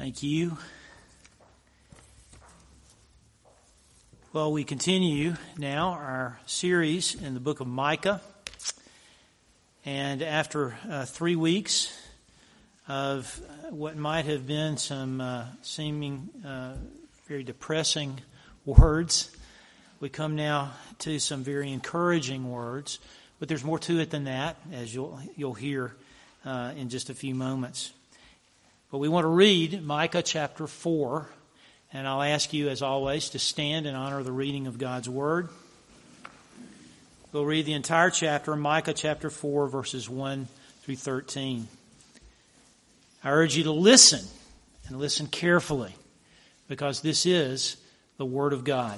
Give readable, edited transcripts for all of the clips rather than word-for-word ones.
Thank you. Well, we continue now our series in the book of Micah. And after 3 weeks of what might have been some seeming very depressing words, we come now to some very encouraging words. But there's more to it than that, as you'll hear in just a few moments. But we want to read Micah chapter 4, and I'll ask you, as always, to stand in honor of the reading of God's Word. We'll read the entire chapter, Micah chapter 4, verses 1 through 13. I urge you to listen, and listen carefully, because this is the Word of God.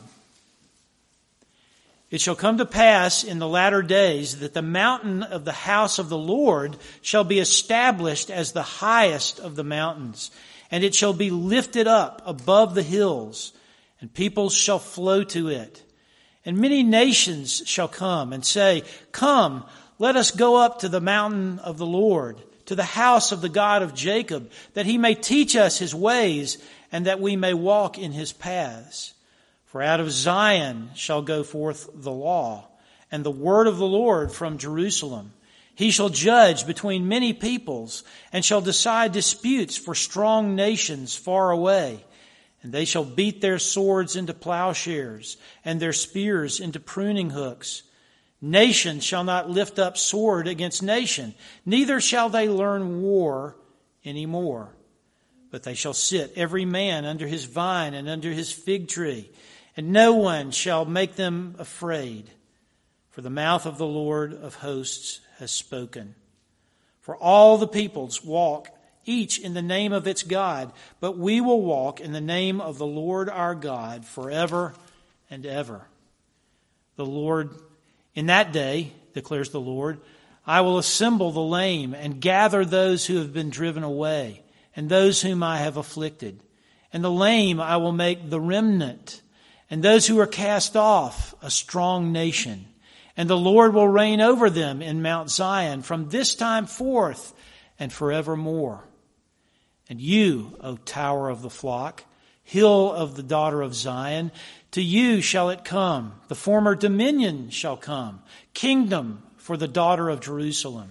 It shall come to pass in the latter days that the mountain of the house of the Lord shall be established as the highest of the mountains, and it shall be lifted up above the hills, and peoples shall flow to it. And many nations shall come and say, Come, let us go up to the mountain of the Lord, to the house of the God of Jacob, that he may teach us his ways, and that we may walk in his paths. For out of Zion shall go forth the law, and the word of the Lord from Jerusalem. He shall judge between many peoples, and shall decide disputes for strong nations far away. And they shall beat their swords into plowshares, and their spears into pruning hooks. Nation shall not lift up sword against nation, neither shall they learn war any more. But they shall sit every man under his vine and under his fig tree, and no one shall make them afraid, for the mouth of the Lord of hosts has spoken. For all the peoples walk, each in the name of its God, but we will walk in the name of the Lord our God forever and ever. The Lord, in that day, declares the Lord, I will assemble the lame and gather those who have been driven away, and those whom I have afflicted. And the lame I will make the remnant, and those who are cast off, a strong nation. And the Lord will reign over them in Mount Zion from this time forth and forevermore. And you, O tower of the flock, hill of the daughter of Zion, to you shall it come. The former dominion shall come, kingdom for the daughter of Jerusalem.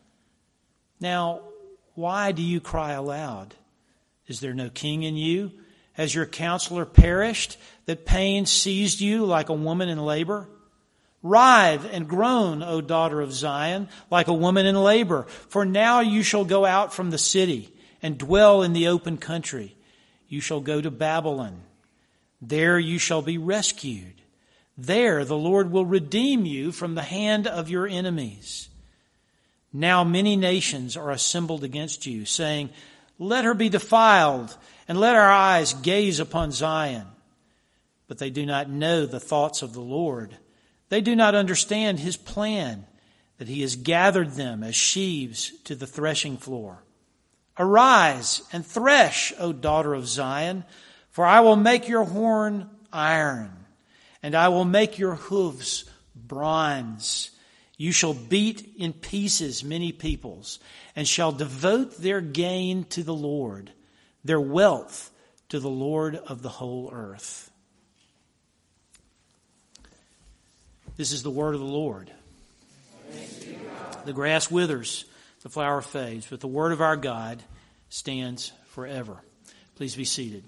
Now, why do you cry aloud? Is there no king in you? Has your counselor perished, that pain seized you like a woman in labor? Writhe and groan, O daughter of Zion, like a woman in labor. For now you shall go out from the city and dwell in the open country. You shall go to Babylon. There you shall be rescued. There the Lord will redeem you from the hand of your enemies. Now many nations are assembled against you, saying, Let her be defiled, and let our eyes gaze upon Zion. But they do not know the thoughts of the Lord. They do not understand his plan, that he has gathered them as sheaves to the threshing floor. Arise and thresh, O daughter of Zion, for I will make your horn iron, and I will make your hooves bronze. You shall beat in pieces many peoples, and shall devote their gain to the Lord, their wealth to the Lord of the whole earth. This is the word of the Lord. The grass withers, the flower fades, but the word of our God stands forever. Please be seated.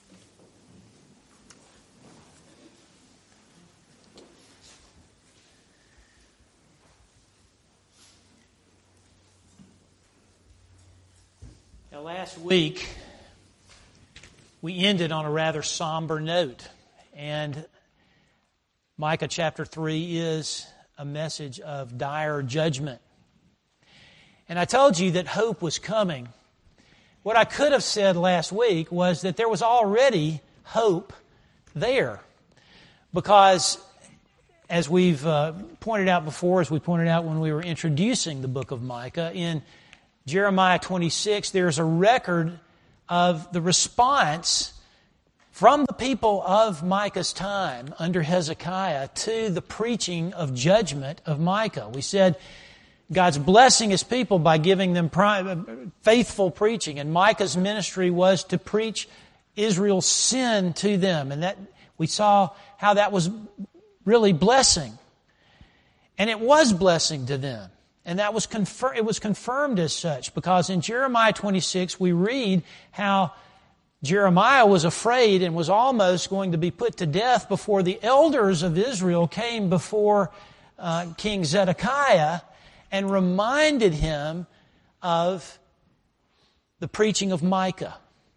Now, last week, we ended on a rather somber note, and Micah chapter 3 is a message of dire judgment. And I told you that hope was coming. What I could have said last week was that there was already hope there. Because, as we've pointed out before, as we pointed out when we were introducing the book of Micah, in Jeremiah 26, there's a record of the response from the people of Micah's time under Hezekiah to the preaching of judgment of Micah. We said God's blessing His people by giving them faithful preaching. And Micah's ministry was to preach Israel's sin to them. And that we saw how that was really blessing. And it was blessing to them. And that was it was confirmed as such, because in Jeremiah 26 we read how Jeremiah was afraid and was almost going to be put to death before the elders of Israel came before King Zedekiah and reminded him of the preaching of Micah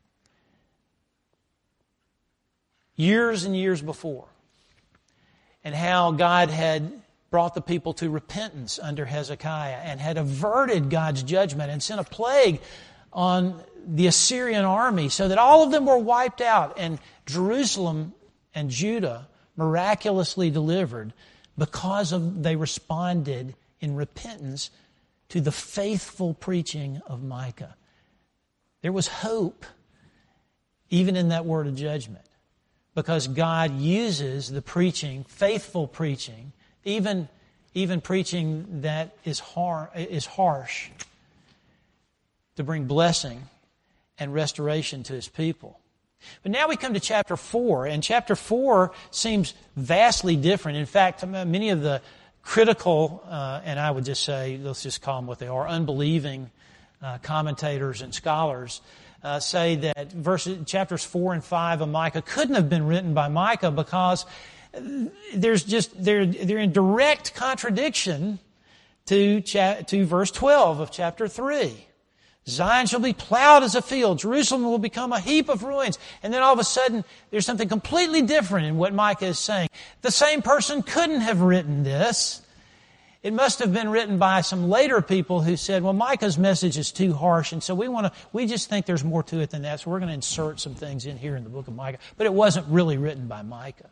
years and years before, and how God had brought the people to repentance under Hezekiah and had averted God's judgment and sent a plague on the Assyrian army so that all of them were wiped out, and Jerusalem and Judah miraculously delivered because they responded in repentance to the faithful preaching of Micah. There was hope even in that word of judgment, because God uses the preaching, faithful preaching, even preaching that is harsh, to bring blessing and restoration to His people. But now we come to chapter 4, and chapter 4 seems vastly different. In fact, many of the critical, and I would just say, let's just call them what they are, unbelieving commentators and scholars say that chapters 4 and 5 of Micah couldn't have been written by Micah, because they're in direct contradiction to verse 12 of chapter 3. Zion shall be plowed as a field. Jerusalem will become a heap of ruins. And then all of a sudden, there's something completely different in what Micah is saying. The same person couldn't have written this. It must have been written by some later people who said, well, Micah's message is too harsh, and so we just think there's more to it than that, so we're going to insert some things in here in the book of Micah. But it wasn't really written by Micah.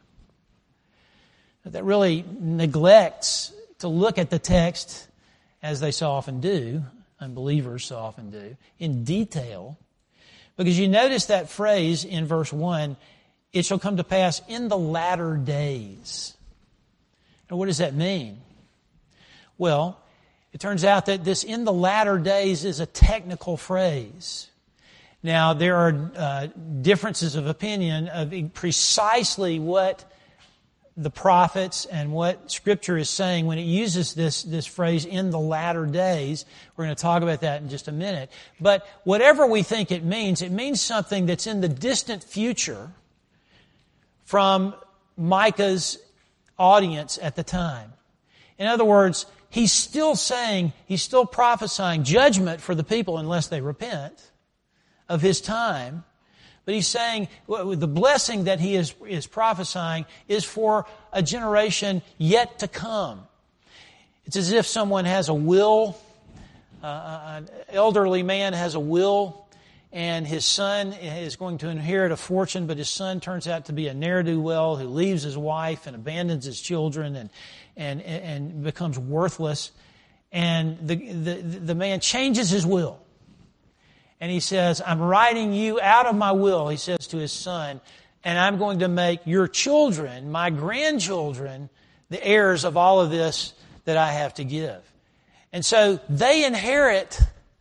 That really neglects to look at the text, as they so often do, unbelievers so often do, in detail. Because you notice that phrase in verse 1, it shall come to pass in the latter days. Now, what does that mean? Well, it turns out that this in the latter days is a technical phrase. Now, there are differences of opinion of precisely what the prophets and what Scripture is saying when it uses this phrase, in the latter days. We're going to talk about that in just a minute. But whatever we think it means something that's in the distant future from Micah's audience at the time. In other words, he's still prophesying judgment for the people unless they repent of his time. But he's saying the blessing that he is prophesying is for a generation yet to come. It's as if someone has a will, an elderly man has a will, and his son is going to inherit a fortune, but his son turns out to be a ne'er-do-well who leaves his wife and abandons his children and becomes worthless. And the man changes his will. And he says, I'm writing you out of my will, he says to his son, and I'm going to make your children, my grandchildren, the heirs of all of this that I have to give. And so they inherit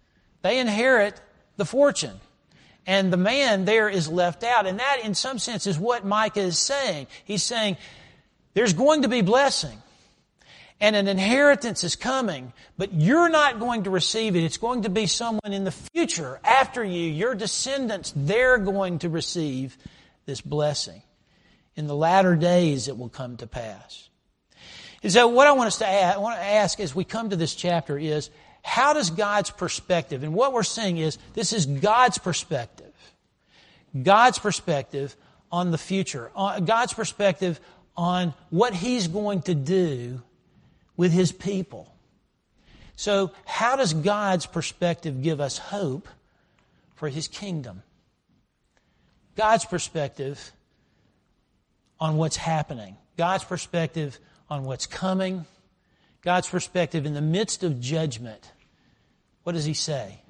the fortune. And the man there is left out. And that, in some sense, is what Micah is saying. He's saying, there's going to be blessing. And an inheritance is coming, but you're not going to receive it. It's going to be someone in the future, after you, your descendants, they're going to receive this blessing. In the latter days it will come to pass. And so what I want to ask as we come to this chapter is, how does God's perspective, and what we're seeing is, this is God's perspective. God's perspective on the future. God's perspective on what He's going to do with His people. So how does God's perspective give us hope for His kingdom? God's perspective on what's happening. God's perspective on what's coming. God's perspective in the midst of judgment. What does He say?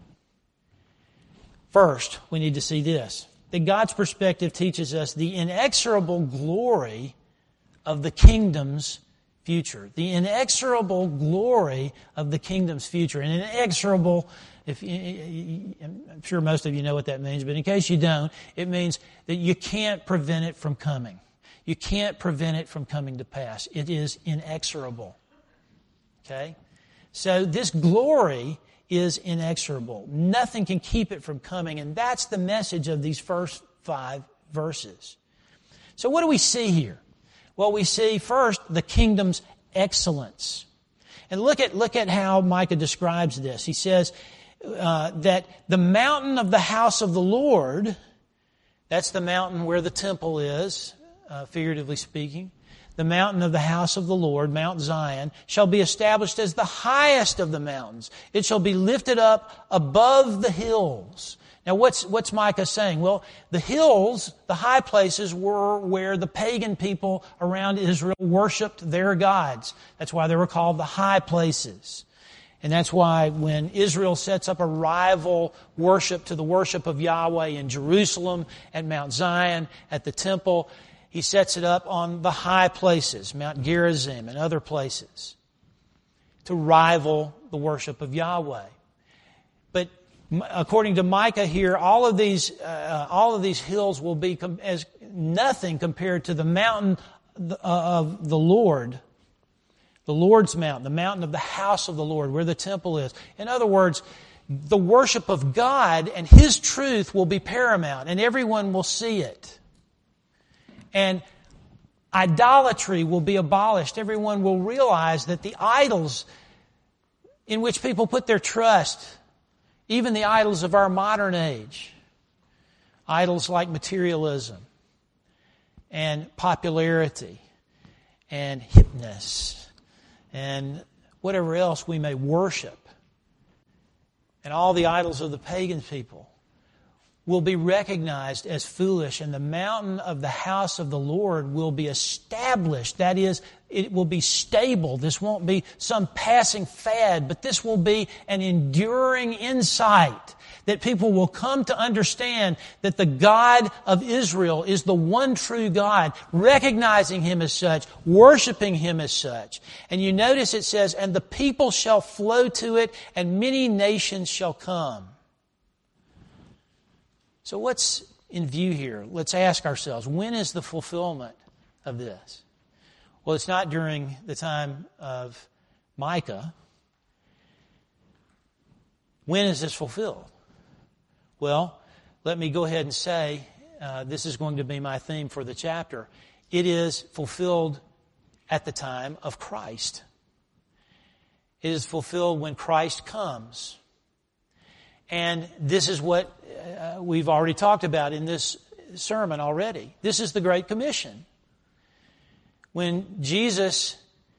First, we need to see this. That God's perspective teaches us the inexorable glory of the kingdom's future. The inexorable glory of the kingdom's future. And inexorable, I'm sure most of you know what that means, but in case you don't, it means that you can't prevent it from coming. You can't prevent it from coming to pass. It is inexorable. Okay? So this glory is inexorable. Nothing can keep it from coming, and that's the message of these first 5 verses. So what do we see here? Well, we see first the kingdom's excellence. And look at how Micah describes this. He says that the mountain of the house of the Lord, that's the mountain where the temple is, figuratively speaking, the mountain of the house of the Lord, Mount Zion, shall be established as the highest of the mountains. It shall be lifted up above the hills. Now what's Micah saying? Well, the hills, the high places, were where the pagan people around Israel worshipped their gods. That's why they were called the high places. And that's why when Israel sets up a rival worship to the worship of Yahweh in Jerusalem, at Mount Zion, at the temple, he sets it up on the high places, Mount Gerizim and other places, to rival the worship of Yahweh. But according to Micah here, all of these hills will be as nothing compared to the mountain of the Lord, the Lord's mountain, the mountain of the house of the Lord, where the temple is. In other words, the worship of God and His truth will be paramount, and everyone will see it. And idolatry will be abolished. Everyone will realize that the idols in which people put their trust, even the idols of our modern age, idols like materialism and popularity and hipness and whatever else we may worship, and all the idols of the pagan people, will be recognized as foolish, and the mountain of the house of the Lord will be established. That is, it will be stable. This won't be some passing fad, but this will be an enduring insight that people will come to understand that the God of Israel is the one true God, recognizing Him as such, worshiping Him as such. And you notice it says, and the people shall flow to it, and many nations shall come. So what's in view here? Let's ask ourselves, when is the fulfillment of this? Well, it's not during the time of Micah. When is this fulfilled? Well, let me go ahead and say, this is going to be my theme for the chapter. It is fulfilled at the time of Christ. It is fulfilled when Christ comes. And this is what we've already talked about in this sermon already. This is the Great Commission. When Jesus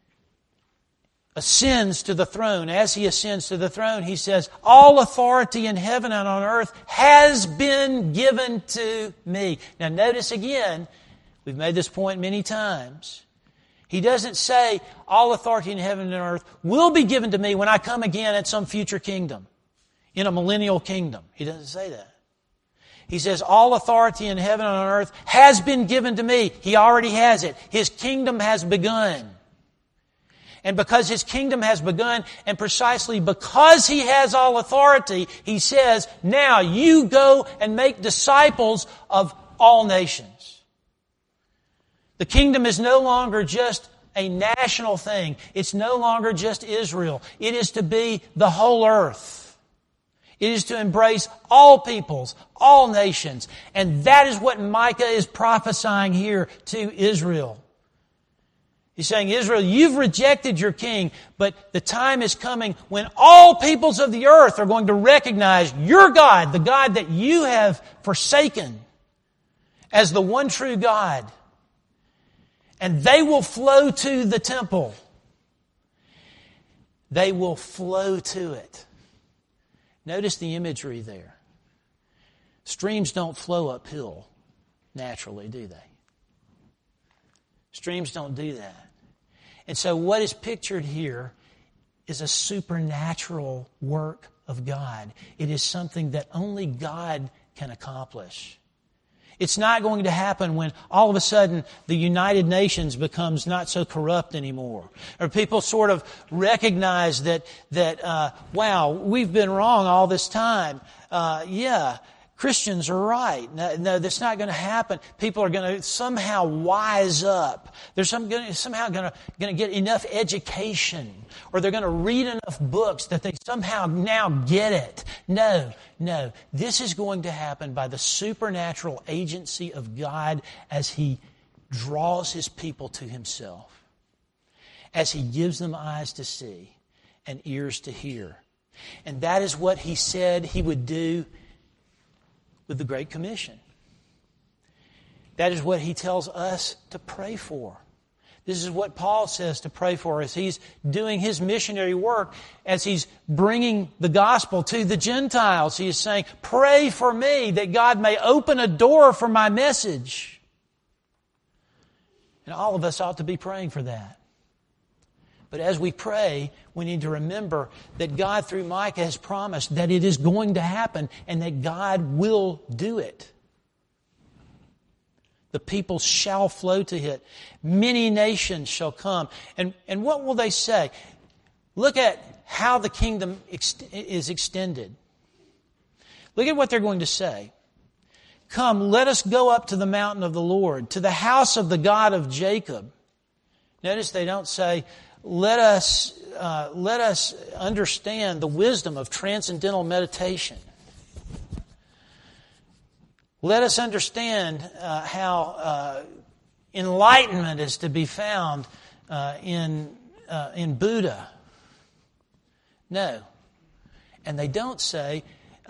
ascends to the throne, as He ascends to the throne, He says, all authority in heaven and on earth has been given to me. Now notice again, we've made this point many times. He doesn't say, all authority in heaven and earth will be given to me when I come again at some future kingdom, in a millennial kingdom. He doesn't say that. He says, all authority in heaven and on earth has been given to me. He already has it. His kingdom has begun. And because His kingdom has begun, and precisely because He has all authority, He says, now you go and make disciples of all nations. The kingdom is no longer just a national thing. It's no longer just Israel. It is to be the whole earth. It is to embrace all peoples, all nations. And that is what Micah is prophesying here to Israel. He's saying, Israel, you've rejected your king, but the time is coming when all peoples of the earth are going to recognize your God, the God that you have forsaken, as the one true God. And they will flow to the temple. They will flow to it. Notice the imagery there. Streams don't flow uphill naturally, do they? Streams don't do that. And so what is pictured here is a supernatural work of God. It is something that only God can accomplish. It's not going to happen when all of a sudden the United Nations becomes not so corrupt anymore. Or people sort of recognize that wow, we've been wrong all this time. Christians are right. No, that's not going to happen. People are going to somehow wise up. They're somehow going to get enough education, or they're going to read enough books that they somehow now get it. No. This is going to happen by the supernatural agency of God as He draws His people to Himself, as He gives them eyes to see and ears to hear. And that is what He said He would do with the Great Commission. That is what He tells us to pray for. This is what Paul says to pray for as he's doing his missionary work, as he's bringing the gospel to the Gentiles. He is saying, pray for me that God may open a door for my message. And all of us ought to be praying for that. But as we pray, we need to remember that God, through Micah, has promised that it is going to happen and that God will do it. The people shall flow to it. Many nations shall come. And what will they say? Look at how the kingdom is extended. Look at what they're going to say. Come, let us go up to the mountain of the Lord, to the house of the God of Jacob. Notice they don't say, let us understand the wisdom of transcendental meditation. Let us understand how enlightenment is to be found in Buddha. No. And they don't say,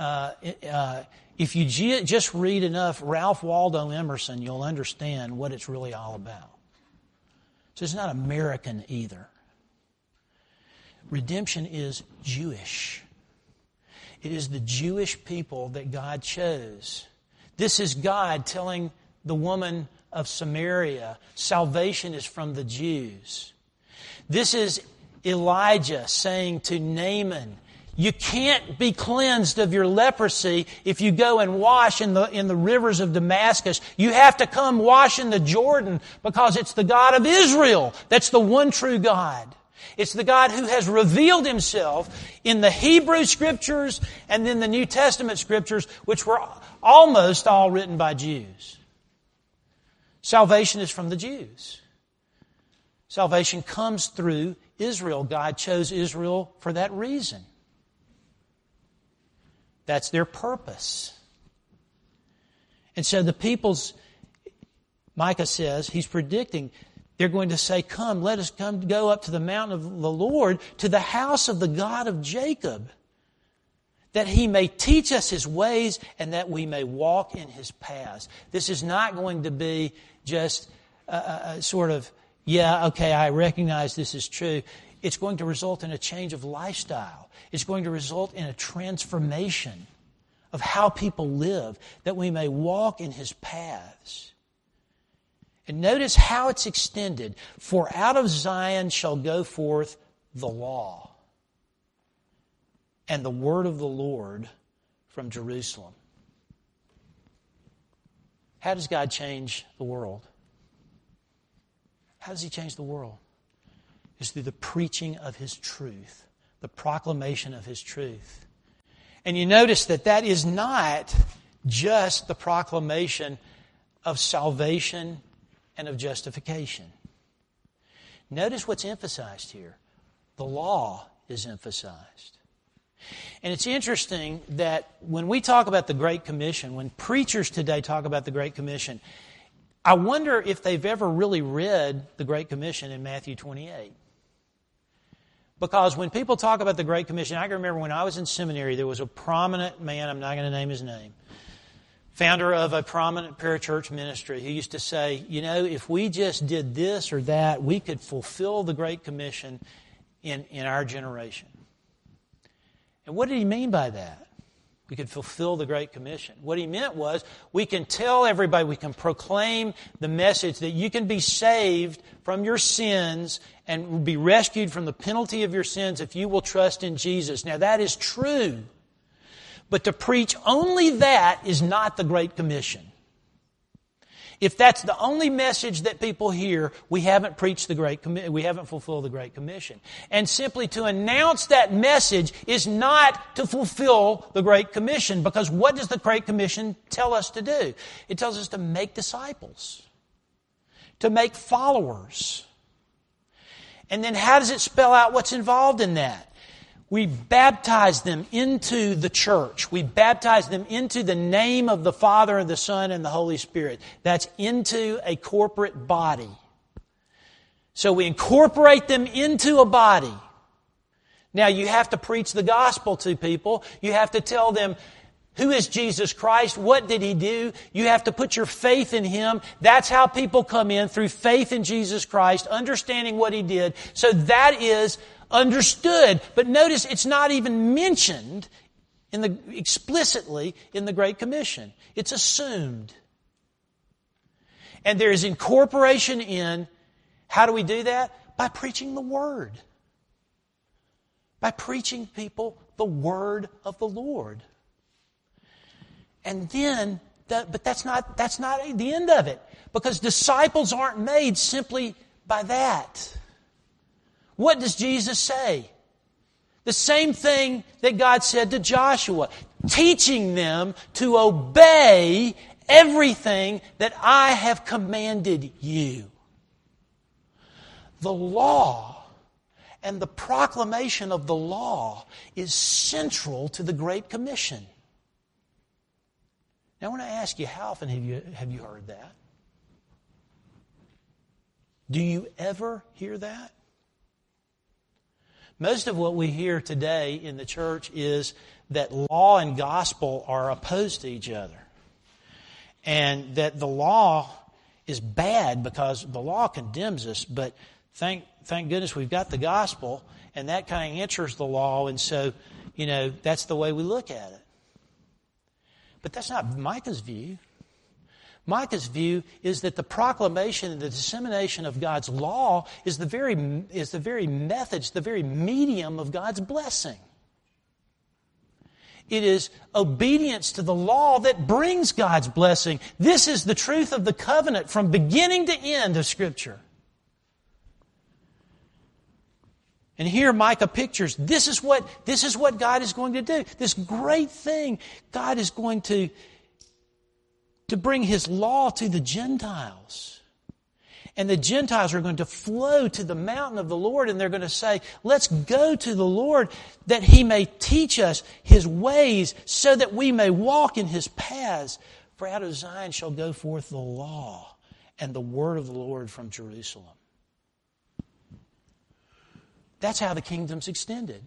if you just read enough Ralph Waldo Emerson, you'll understand what it's really all about. So it's not American either. Redemption is Jewish. It is the Jewish people that God chose. This is God telling the woman of Samaria, salvation is from the Jews. This is Elijah saying to Naaman, you can't be cleansed of your leprosy if you go and wash in the rivers of Damascus. You have to come wash in the Jordan because it's the God of Israel that's the one true God. It's the God who has revealed Himself in the Hebrew Scriptures and then the New Testament Scriptures, which were almost all written by Jews. Salvation is from the Jews. Salvation comes through Israel. God chose Israel for that reason. That's their purpose. And so the people's, Micah says, he's predicting, they're going to say, come, let us go up to the mountain of the Lord, to the house of the God of Jacob, that He may teach us His ways and that we may walk in His paths. This is not going to be just a sort of, yeah, okay, I recognize this is true. It's going to result in a change of lifestyle. It's going to result in a transformation of how people live, that we may walk in His paths. And notice how it's extended. For out of Zion shall go forth the law and the word of the Lord from Jerusalem. How does God change the world? How does He change the world? It's through the preaching of His truth, the proclamation of His truth. And you notice that is not just the proclamation of salvation and of justification. Notice what's emphasized here. The law is emphasized. And it's interesting that when we talk about the Great Commission, when preachers today talk about the Great Commission, I wonder if they've ever really read the Great Commission in Matthew 28. Because when people talk about the Great Commission, I can remember when I was in seminary, there was a prominent man, I'm not going to name his name, founder of a prominent parachurch ministry, who used to say, you know, if we just did this or that, we could fulfill the Great Commission in our generation. And what did he mean by that? We could fulfill the Great Commission. What he meant was, we can tell everybody, we can proclaim the message that you can be saved from your sins and be rescued from the penalty of your sins if you will trust in Jesus. Now that is true. But to preach only that is not the Great Commission. If that's the only message that people hear, we haven't preached the Great Commission. We haven't fulfilled the Great Commission. And simply to announce that message is not to fulfill the Great Commission, because what does the Great Commission tell us to do? It tells us to make disciples, to make followers. And then how does it spell out what's involved in that? We baptize them into the church. We baptize them into the name of the Father and the Son and the Holy Spirit. That's into a corporate body. So we incorporate them into a body. Now you have to preach the gospel to people. You have to tell them, who is Jesus Christ? What did He do? You have to put your faith in Him. That's how people come in, through faith in Jesus Christ, understanding what He did. So that is understood. But notice it's not even mentioned explicitly in the Great Commission. It's assumed. And there is incorporation in. How do we do that? By preaching the Word. By preaching people the Word of the Lord. And then, but that's not the end of it. Because disciples aren't made simply by that. What does Jesus say? The same thing that God said to Joshua, teaching them to obey everything that I have commanded you. The law and the proclamation of the law is central to the Great Commission. Now I want to ask you, how often have you heard that? Do you ever hear that? Most of what we hear today in the church is that law and gospel are opposed to each other. And that the law is bad because the law condemns us, but thank goodness we've got the gospel, and that kind of answers the law, and so, that's the way we look at it. But that's not Micah's view. Micah's view is that the proclamation and the dissemination of God's law is the very method, the very medium of God's blessing. It is obedience to the law that brings God's blessing. This is the truth of the covenant from beginning to end of Scripture. And here Micah pictures, this is what God is going to do. This great thing, God is going to bring His law to the Gentiles. And the Gentiles are going to flow to the mountain of the Lord, and they're going to say, let's go to the Lord that He may teach us His ways so that we may walk in His paths. For out of Zion shall go forth the law and the word of the Lord from Jerusalem. That's how the kingdom's extended.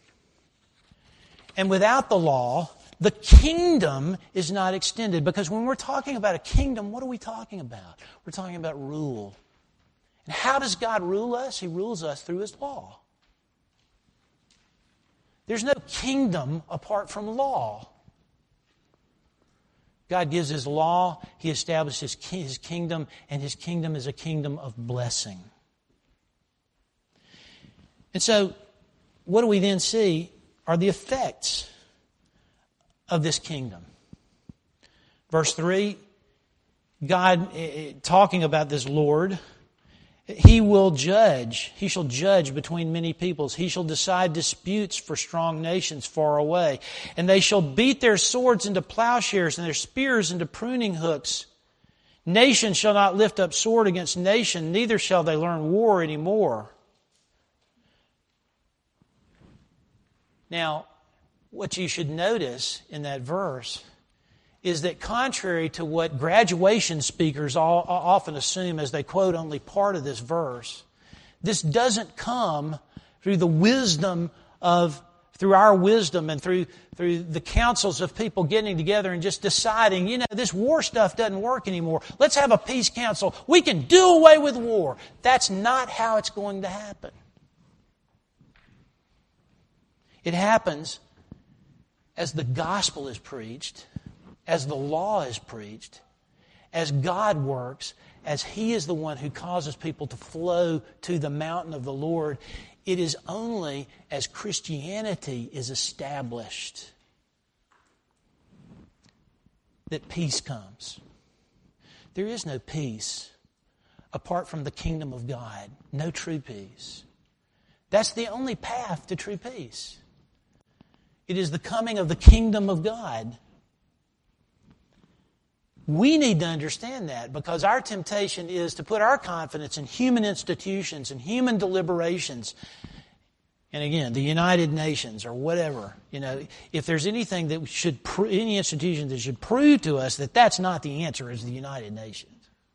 And without the law, the kingdom is not extended. Because when we're talking about a kingdom, what are we talking about? We're talking about rule. And how does God rule us? He rules us through His law. There's no kingdom apart from law. God gives His law, He establishes His kingdom, and His kingdom is a kingdom of blessing. And so, what do we then see are the effects of this kingdom? Verse 3, God, talking about this Lord, He will judge. He shall judge between many peoples. He shall decide disputes for strong nations far away. And they shall beat their swords into plowshares and their spears into pruning hooks. Nation shall not lift up sword against nation, neither shall they learn war anymore. Now, what you should notice in that verse is that contrary to what graduation speakers often assume as they quote only part of this verse, this doesn't come through the wisdom through our wisdom and through the councils of people getting together and just deciding, this war stuff doesn't work anymore. Let's have a peace council. We can do away with war. That's not how it's going to happen. It happens as the gospel is preached, as the law is preached, as God works, as He is the one who causes people to flow to the mountain of the Lord. It is only as Christianity is established that peace comes, There is no peace apart from the kingdom of God. No true peace. That's the only path to true peace. It is the coming of the kingdom of God. We need to understand that, because our temptation is to put our confidence in human institutions and human deliberations. And again, the United Nations or whatever. If there's anything that any institution that should prove to us that that's not the answer, is the United Nations.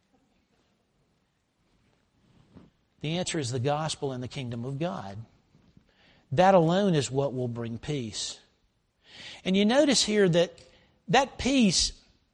The answer is the gospel and the kingdom of God. That alone is what will bring peace. And you notice here that peace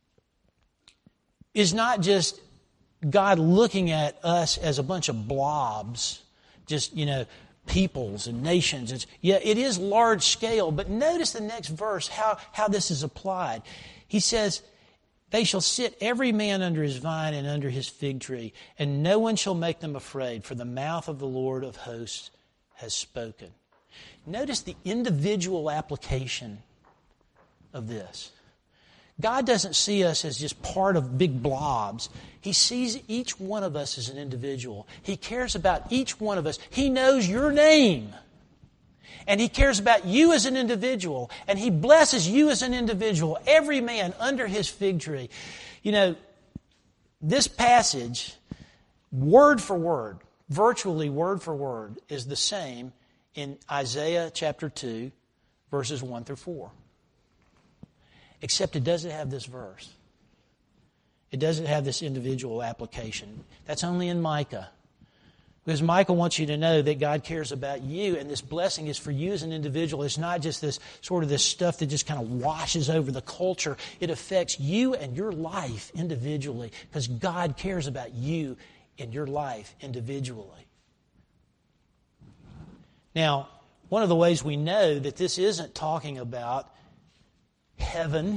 is not just God looking at us as a bunch of blobs, just, peoples and nations. It is large scale, but notice the next verse, how this is applied. He says, they shall sit every man under his vine and under his fig tree, and no one shall make them afraid, for the mouth of the Lord of hosts has spoken. Notice the individual application of this. God doesn't see us as just part of big blobs. He sees each one of us as an individual. He cares about each one of us. He knows your name. And He cares about you as an individual. And He blesses you as an individual. Every man under his fig tree. This passage, word for word, virtually word for word, is the same in Isaiah chapter 2, verses 1 through 4. Except it doesn't have this verse. It doesn't have this individual application. That's only in Micah. Because Micah wants you to know that God cares about you, and this blessing is for you as an individual. It's not just this stuff that just kind of washes over the culture. It affects you and your life individually, because God cares about you and your life individually. Now, one of the ways we know that this isn't talking about heaven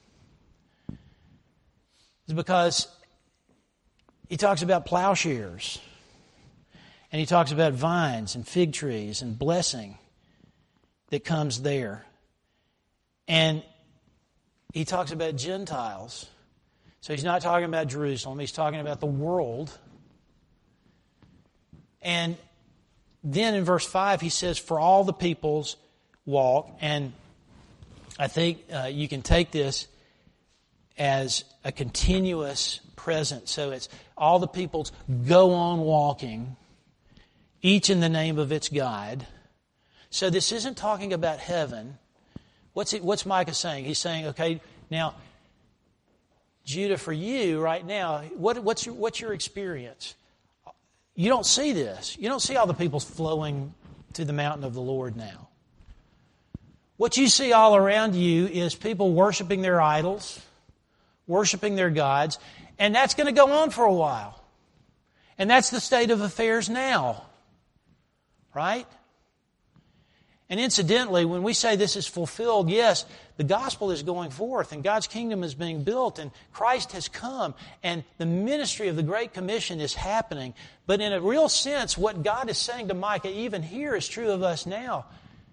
is because he talks about plowshares, and he talks about vines and fig trees and blessing that comes there. And he talks about Gentiles. So he's not talking about Jerusalem, he's talking about the world. And then in verse 5 he says, for all the peoples walk. And I think you can take this as a continuous present. So it's all the peoples go on walking, each in the name of its God. So this isn't talking about heaven. What's Micah saying? He's saying, okay, now, Judah, for you right now, what's your experience? You don't see this. You don't see all the peoples flowing to the mountain of the Lord now. What you see all around you is people worshiping their idols, worshiping their gods, and that's going to go on for a while. And that's the state of affairs now. Right? And incidentally, when we say this is fulfilled, yes, the gospel is going forth and God's kingdom is being built and Christ has come and the ministry of the Great Commission is happening. But in a real sense, what God is saying to Micah even here is true of us now.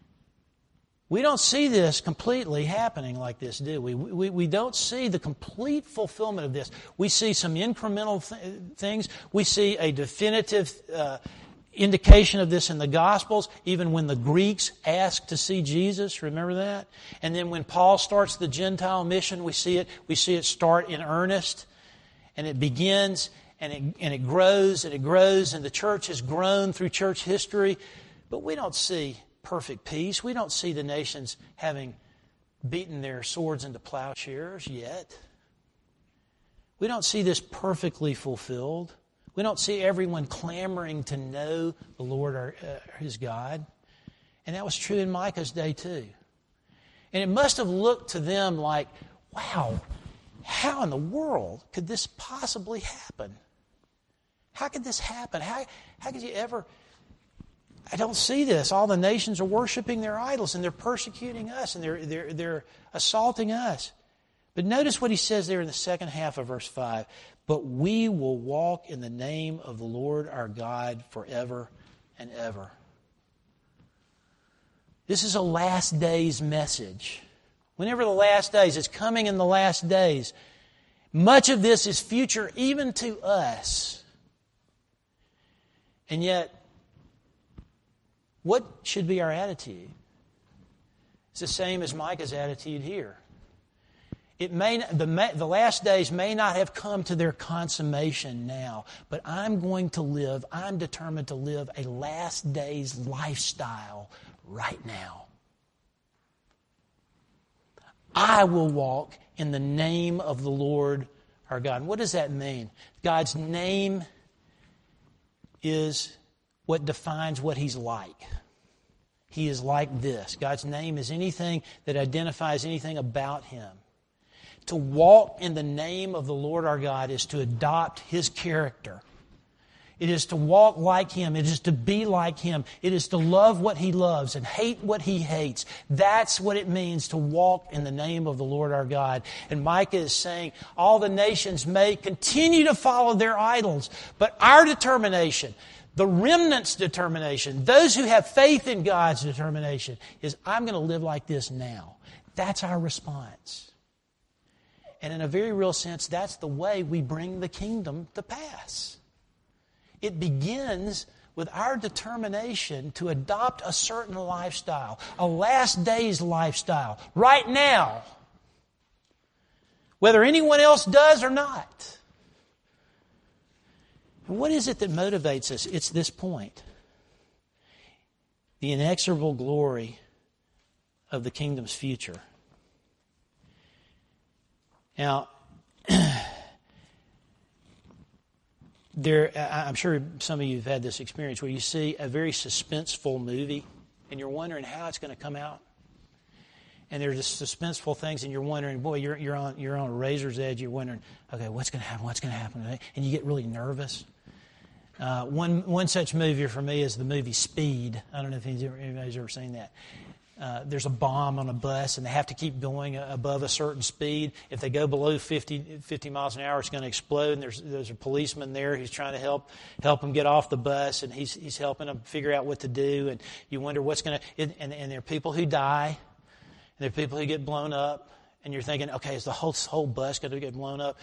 We don't see this completely happening like this, do we? We don't see the complete fulfillment of this. We see some incremental things. We see a definitive indication of this in the Gospels, even when the Greeks asked to see Jesus. Remember that? And then when Paul starts the Gentile mission, we see it start in earnest, and it begins, and it grows, and it grows, and the church has grown through church history. But we don't see perfect peace. We don't see the nations having beaten their swords into plowshares yet. We don't see this perfectly fulfilled. We don't see everyone clamoring to know the Lord his God. And that was true in Micah's day too. And it must have looked to them like, wow, how in the world could this possibly happen? How could this happen? How could you ever... I don't see this. All the nations are worshiping their idols and they're persecuting us and they're assaulting us. But notice what he says there in the second half of verse 5. But we will walk in the name of the Lord our God forever and ever. This is a last days message. Whenever the last days, it's coming in the last days. Much of this is future even to us. And yet, what should be our attitude? It's the same as Micah's attitude here. The last days may not have come to their consummation now, but I'm determined to live a last days lifestyle right now. I will walk in the name of the Lord our God. And what does that mean? God's name is what defines what He's like. He is like this. God's name is anything that identifies anything about Him. To walk in the name of the Lord our God is to adopt His character. It is to walk like Him. It is to be like Him. It is to love what He loves and hate what He hates. That's what it means to walk in the name of the Lord our God. And Micah is saying all the nations may continue to follow their idols, but our determination, the remnant's determination, those who have faith in God's determination, is I'm going to live like this now. That's our response. And in a very real sense, that's the way we bring the kingdom to pass. It begins with our determination to adopt a certain lifestyle, a last days lifestyle, right now, whether anyone else does or not. What is it that motivates us? It's this point. The inexorable glory of the kingdom's future. Now, I'm sure some of you have had this experience where you see a very suspenseful movie and you're wondering how it's going to come out. And there's just suspenseful things and you're wondering, boy, you're on a razor's edge. You're wondering, okay, what's going to happen? What's going to happen? And you get really nervous. One such movie for me is the movie Speed. I don't know if anybody's ever seen that. There's a bomb on a bus and they have to keep going above a certain speed. If they go below 50 miles an hour, it's going to explode. And there's a policeman there who's trying to help them get off the bus, and he's helping them figure out what to do. And you wonder what's going to. And there are people who die, and there are people who get blown up. And you're thinking, okay, is the whole bus going to get blown up?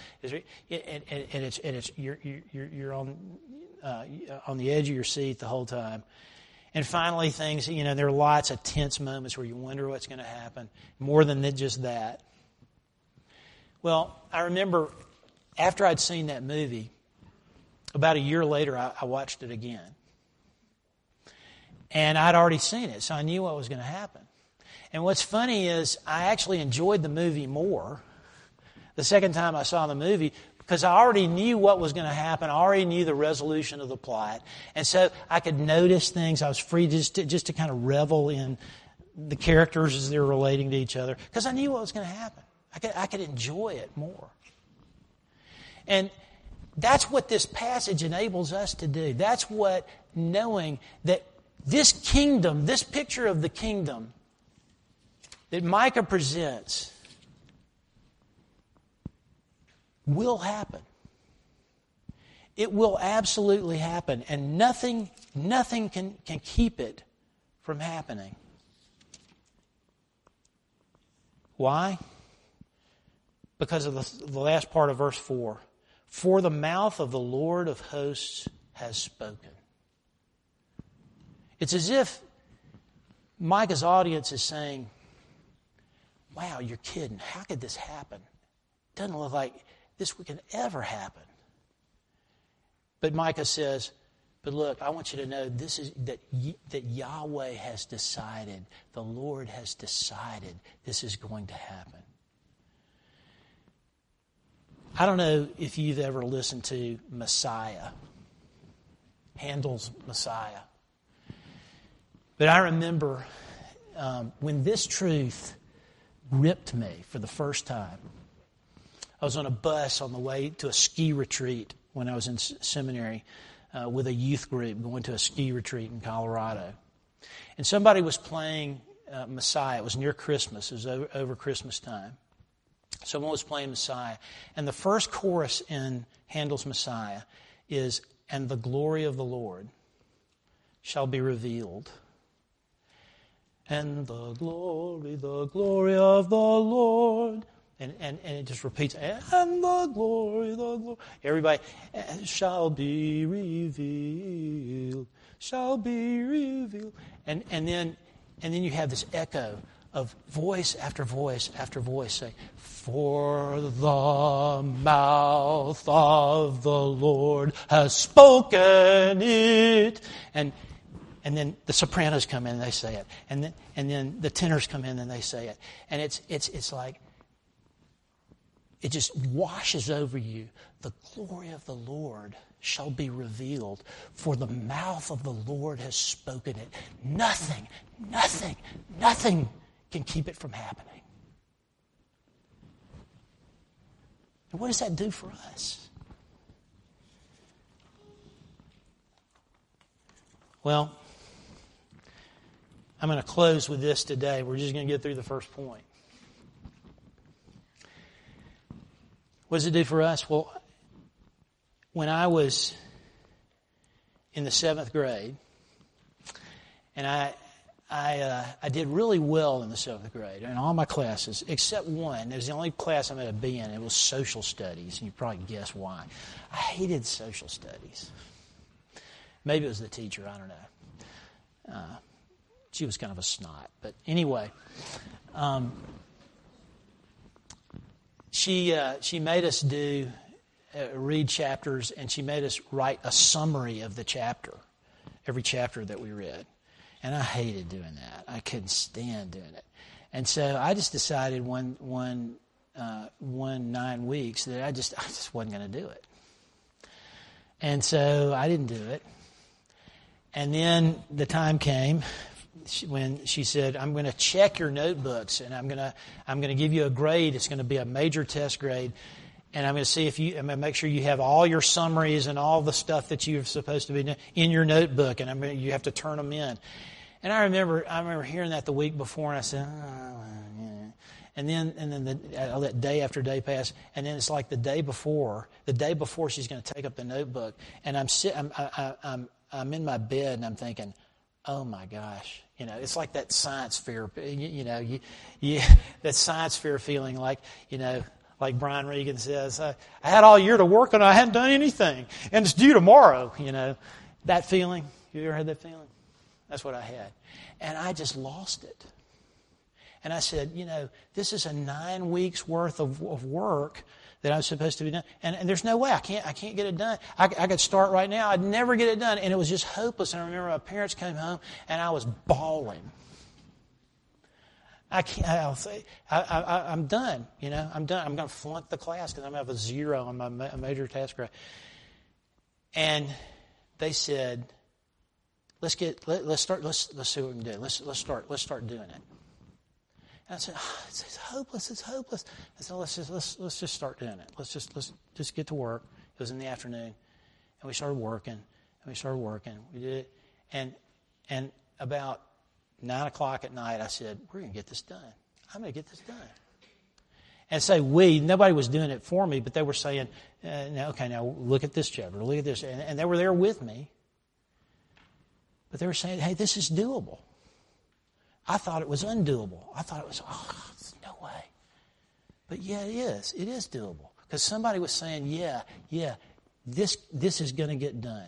You're on the edge of your seat the whole time. And finally, things, there are lots of tense moments where you wonder what's going to happen, more than just that. Well, I remember after I'd seen that movie, about a year later, I watched it again. And I'd already seen it, so I knew what was going to happen. And what's funny is I actually enjoyed the movie more the second time I saw the movie, because I already knew what was going to happen. I already knew the resolution of the plot. And so I could notice things. I was free just to kind of revel in the characters as they were relating to each other, because I knew what was going to happen. I could enjoy it more. And that's what this passage enables us to do. That's what knowing that this kingdom, this picture of the kingdom that Micah presents, will happen. It will absolutely happen, and nothing can keep it from happening. Why? Because of the last part of verse 4. For the mouth of the Lord of hosts has spoken. It's as if Micah's audience is saying, wow, you're kidding. How could this happen? Doesn't look like this can ever happen. But Micah says, but look, I want you to know this is that Yahweh has decided, the Lord has decided this is going to happen. I don't know if you've ever listened to Messiah, Handel's Messiah. But I remember when this truth gripped me for the first time. I was on a bus on the way to a ski retreat when I was in seminary with a youth group going to a ski retreat in Colorado. And somebody was playing Messiah. It was near Christmas. It was over Christmas time. Someone was playing Messiah. And the first chorus in Handel's Messiah is, and the glory of the Lord shall be revealed. And the glory of the Lord And it just repeats, and the glory, everybody, shall be revealed, shall be revealed. And then you have this echo of voice after voice after voice saying, for the mouth of the Lord has spoken it. And then the sopranos come in and they say it. And then the tenors come in and they say it. And it's like, it just washes over you. The glory of the Lord shall be revealed, for the mouth of the Lord has spoken it. Nothing can keep it from happening. And what does that do for us? Well, I'm going to close with this today. We're just going to get through the first point. What does it do for us? Well, when I was in the 7th grade, and I did really well in the 7th grade in all my classes, except one. It was the only class I'm going to be in. It was social studies, and you probably guess why. I hated social studies. Maybe it was the teacher. I don't know. She was kind of a snot. But anyway, she made us read chapters, and she made us write a summary of the chapter, every chapter that we read. And I hated doing that. I couldn't stand doing it. And so I just decided one 9 weeks that I just wasn't going to do it. And so I didn't do it. And then the time came when she said, I'm going to check your notebooks, and I'm going to give you a grade. It's going to be a major test grade. And I'm going to see I'm going to make sure you have all your summaries and all the stuff that you're supposed to be in your notebook, and you have to turn them in. And I remember hearing that the week before, and I said, oh, yeah. And then I'll let day after day pass, and then it's like the day before she's going to take up the notebook, and I'm in my bed, and I'm thinking, oh my gosh, it's like that science fair, that science fair feeling, like Brian Regan says, I had all year to work on it, I hadn't done anything, and it's due tomorrow, that feeling. You ever had that feeling? That's what I had. And I just lost it. And I said, this is a 9 weeks worth of work that I was supposed to be done. And there's no way I can't get it done. I could start right now. I'd never get it done. And it was just hopeless. And I remember my parents came home and I was bawling. I'm done. I'm done. I'm going to flunk the class because I'm going to have a 0 on my major task grade. And they said, let's see what we can do. Let's start doing it. And I said, it's hopeless. I said, let's just start doing it. Let's just get to work. It was in the afternoon, and we started working. We did it, and about 9 o'clock at night, I said, we're going to get this done. I'm going to get this done. And say nobody was doing it for me, but they were saying, now look at this chapter, look at this, and they were there with me. But they were saying, hey, this is doable. I thought it was undoable. I thought it was, no way. But yeah, it is. It is doable. Because somebody was saying, yeah, this is going to get done.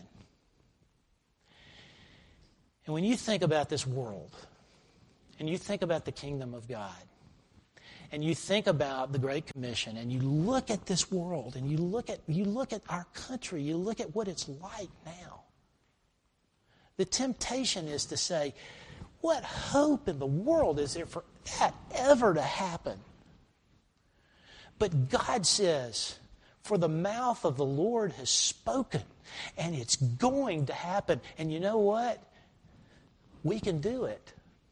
And when you think about this world, and you think about the kingdom of God, and you think about the Great Commission, and you look at this world, and you look at our country, you look at what it's like now, the temptation is to say, what hope in the world is there for that ever to happen? But God says, for the mouth of the Lord has spoken, and it's going to happen. And you know what? We can do it.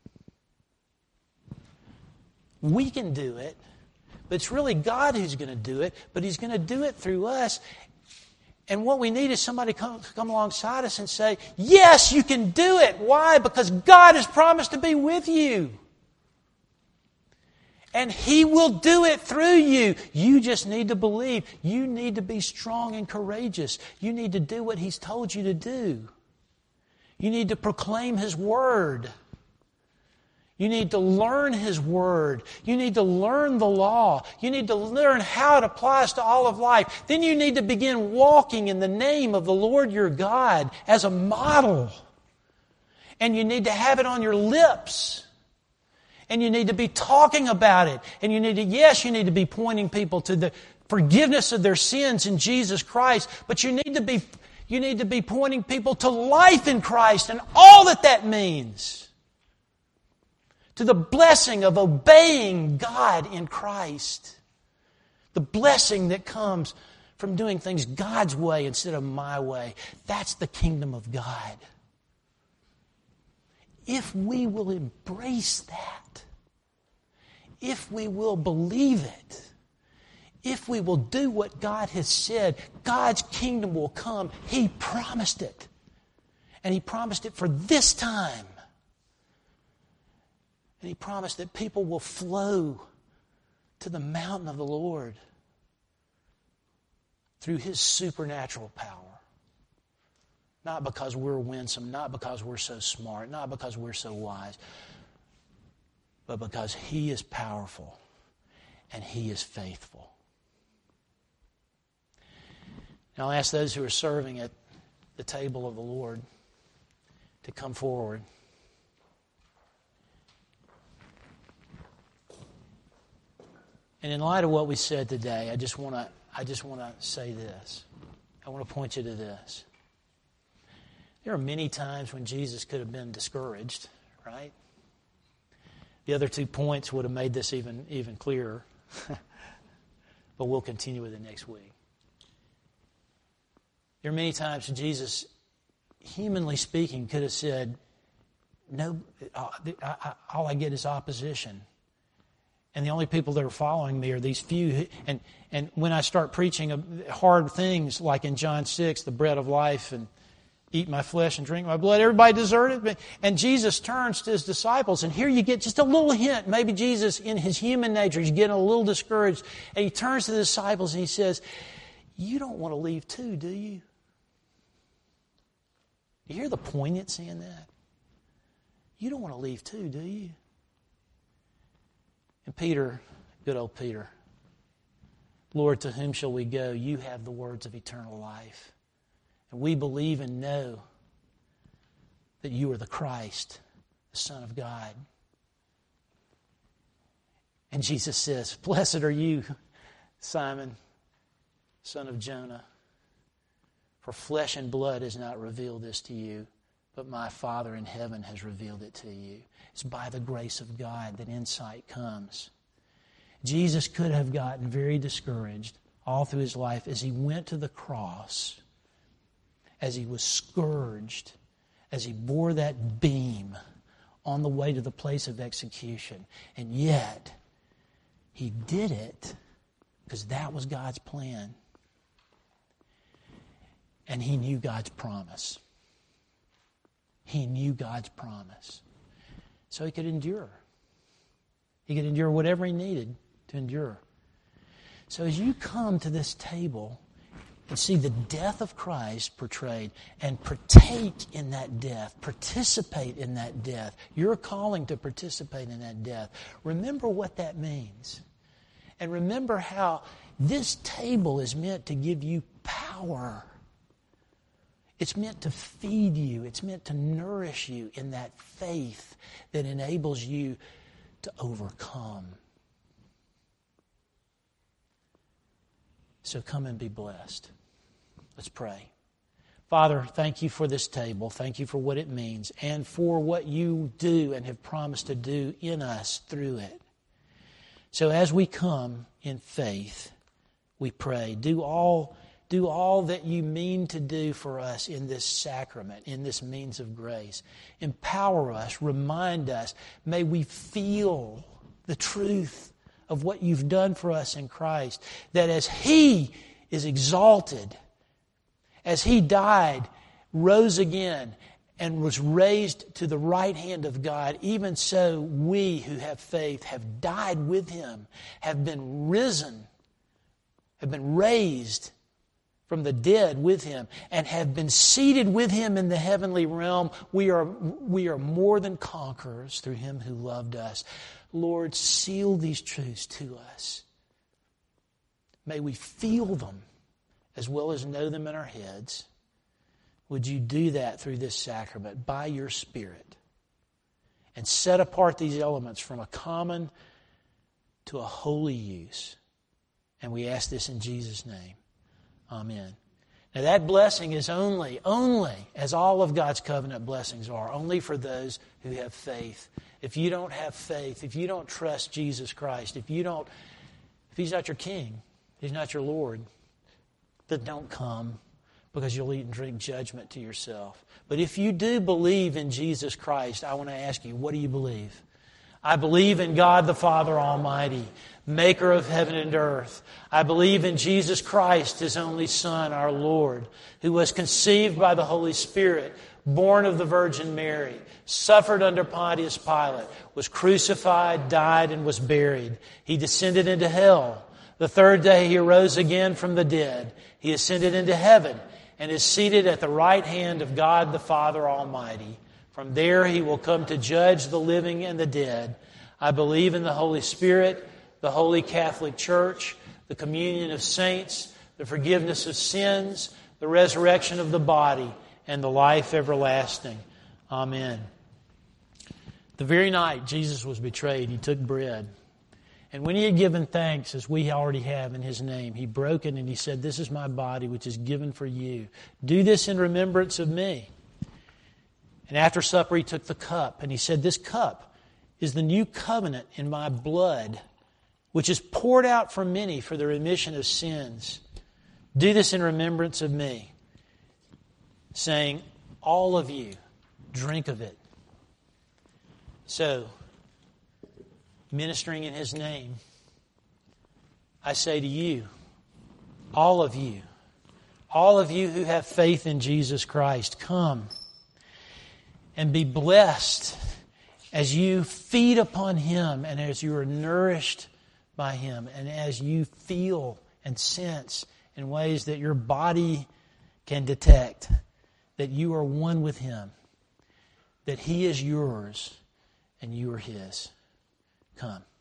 We can do it, but it's really God who's going to do it, but He's going to do it through us. And what we need is somebody to come alongside us and say, yes, you can do it. Why? Because God has promised to be with you. And He will do it through you. You just need to believe. You need to be strong and courageous. You need to do what He's told you to do. You need to proclaim His word. You need to learn His Word. You need to learn the law. You need to learn how it applies to all of life. Then you need to begin walking in the name of the Lord your God as a model. And you need to have it on your lips. And you need to be talking about it. And you need to be pointing people to the forgiveness of their sins in Jesus Christ. But you need to be pointing people to life in Christ and all that means. To the blessing of obeying God in Christ. The blessing that comes from doing things God's way instead of my way. That's the kingdom of God. If we will embrace that, if we will believe it, if we will do what God has said, God's kingdom will come. He promised it. And He promised it for this time. And He promised that people will flow to the mountain of the Lord through His supernatural power. Not because we're winsome, not because we're so smart, not because we're so wise, but because He is powerful and He is faithful. Now I'll ask those who are serving at the table of the Lord to come forward. And in light of what we said today, I just want to say this. I want to point you to this. There are many times when Jesus could have been discouraged, right? The other 2 points would have made this even clearer. But we'll continue with it next week. There are many times when Jesus, humanly speaking, could have said, "No, all I get is opposition. And the only people that are following me are these few." And when I start preaching hard things like in John 6, the bread of life, and eat my flesh and drink my blood, everybody deserted me. And Jesus turns to His disciples, and here you get just a little hint. Maybe Jesus, in His human nature, He's getting a little discouraged. And He turns to the disciples and He says, "You don't want to leave too, do you?" You hear the poignancy in that? You don't want to leave too, do you? And Peter, good old Peter, "Lord, to whom shall we go? You have the words of eternal life. And we believe and know that you are the Christ, the Son of God." And Jesus says, "Blessed are you, Simon, son of Jonah. For flesh and blood has not revealed this to you, but my Father in heaven has revealed it to you." It's by the grace of God that insight comes. Jesus could have gotten very discouraged all through His life as He went to the cross, as He was scourged, as He bore that beam on the way to the place of execution. And yet, He did it because that was God's plan. And He knew God's promise. He knew God's promise. So He could endure. He could endure whatever He needed to endure. So as you come to this table and see the death of Christ portrayed and partake in that death, participate in that death, your calling to participate in that death, remember what that means. And remember how this table is meant to give you power. It's meant to feed you. It's meant to nourish you in that faith that enables you to overcome. So come and be blessed. Let's pray. Father, thank you for this table. Thank you for what it means and for what you do and have promised to do in us through it. So as we come in faith, we pray, do all that you mean to do for us in this sacrament, in this means of grace. Empower us, remind us. May we feel the truth of what you've done for us in Christ, that as He is exalted, as He died, rose again, and was raised to the right hand of God, even so we who have faith have died with Him, have been risen, have been raised from the dead with Him and have been seated with Him in the heavenly realm. We are more than conquerors through Him who loved us. Lord, seal these truths to us. May we feel them as well as know them in our heads. Would you do that through this sacrament by your Spirit and set apart these elements from a common to a holy use? And we ask this in Jesus' name. Amen. Now that blessing is only, as all of God's covenant blessings are, only for those who have faith. If you don't have faith, if you don't trust Jesus Christ, if He's not your King, He's not your Lord, then don't come, because you'll eat and drink judgment to yourself. But if you do believe in Jesus Christ, I want to ask you, what do you believe? I believe in God the Father Almighty, maker of heaven and earth. I believe in Jesus Christ, His only Son, our Lord, who was conceived by the Holy Spirit, born of the Virgin Mary, suffered under Pontius Pilate, was crucified, died, and was buried. He descended into hell. The third day He arose again from the dead. He ascended into heaven and is seated at the right hand of God the Father Almighty. From there He will come to judge the living and the dead. I believe in the Holy Spirit, the Holy Catholic Church, the communion of saints, the forgiveness of sins, the resurrection of the body, and the life everlasting. Amen. The very night Jesus was betrayed, He took bread. And when He had given thanks, as we already have in His name, He broke it and He said, "This is my body, which is given for you. Do this in remembrance of me." And after supper He took the cup and He said, "This cup is the new covenant in my blood, which is poured out for many for the remission of sins. Do this in remembrance of me," saying, "All of you, drink of it." So, ministering in His name, I say to you, all of you who have faith in Jesus Christ, come and be blessed as you feed upon Him and as you are nourished by Him and as you feel and sense in ways that your body can detect that you are one with Him, that He is yours and you are His. Come.